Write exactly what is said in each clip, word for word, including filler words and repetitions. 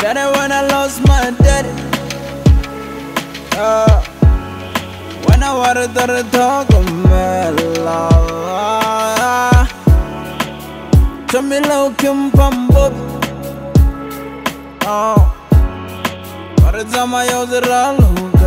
Got it when I lost my daddy. Uh, when I wanted to talk of my love. Tell me low Kim Pambo. Oh, but it's on my own girl.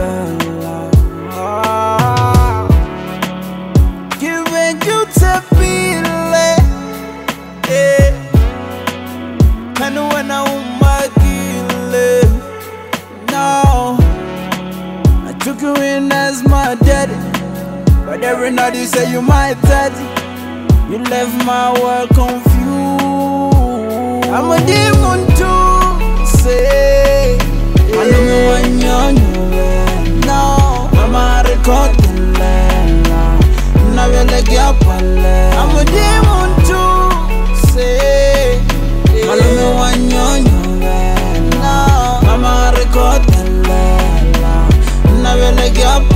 Giving you to feel it. Yeah. And when I want my killing, no, I took you in as my daddy, but every night you say you my daddy. You left my world confused. I'm a demon too, say. I know me when you're new. No, I'm a record the land. Never let you up. I'm a demon too, say. I know me when you're new. No, I'm a record the land. Never let you up.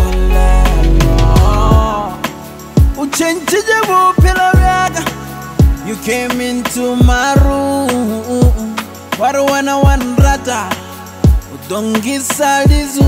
Oh, change the pillar. You came into my room. What when I want rata? Don't get sadizu.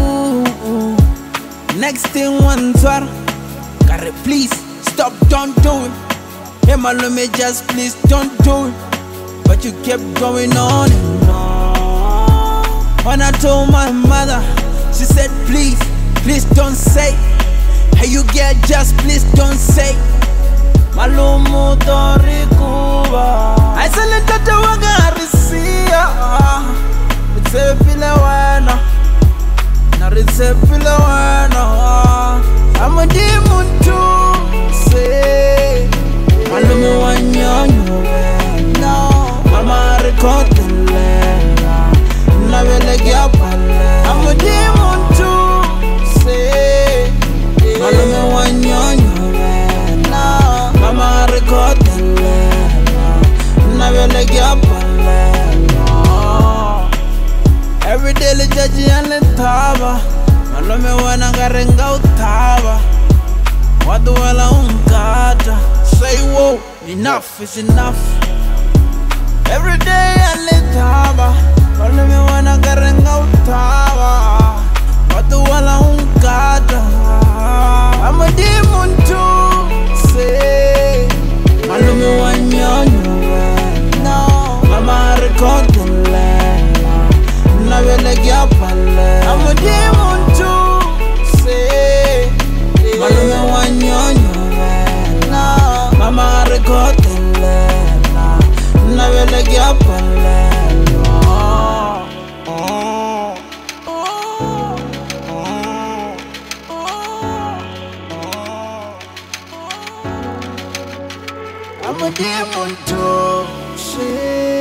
Next thing one twar. Gotta please stop, don't do it. Hey Malume, just please don't do it. But you kept going on and on. When I told my mother, she said please, please don't say. Hey you get just please don't say. Malumu torikuba. I said let that waga risia. It's a pilawana. Now it's a pilawana. I'm a demon too. Say Malumu wanyanyo. No, I'm a record the land. Never let you up. I'm a demon too. Say Malumu wanyanyo. Mama record the land. Never let you up. Every day le judge and le taba. Malume wana garenga utaba. Wadu wala unkata. Say whoa, enough is enough. Every day and le taba. Malume wana garenga utaba. Wadu wala unkata. I'm a demon too. Say Malume wanyanyo. No, I'm a record the land. Never let you up. I'm a demon too. Say Malume wanyanyo. No, I'm a record the land. Never let you up. I'm a demon too. Shit.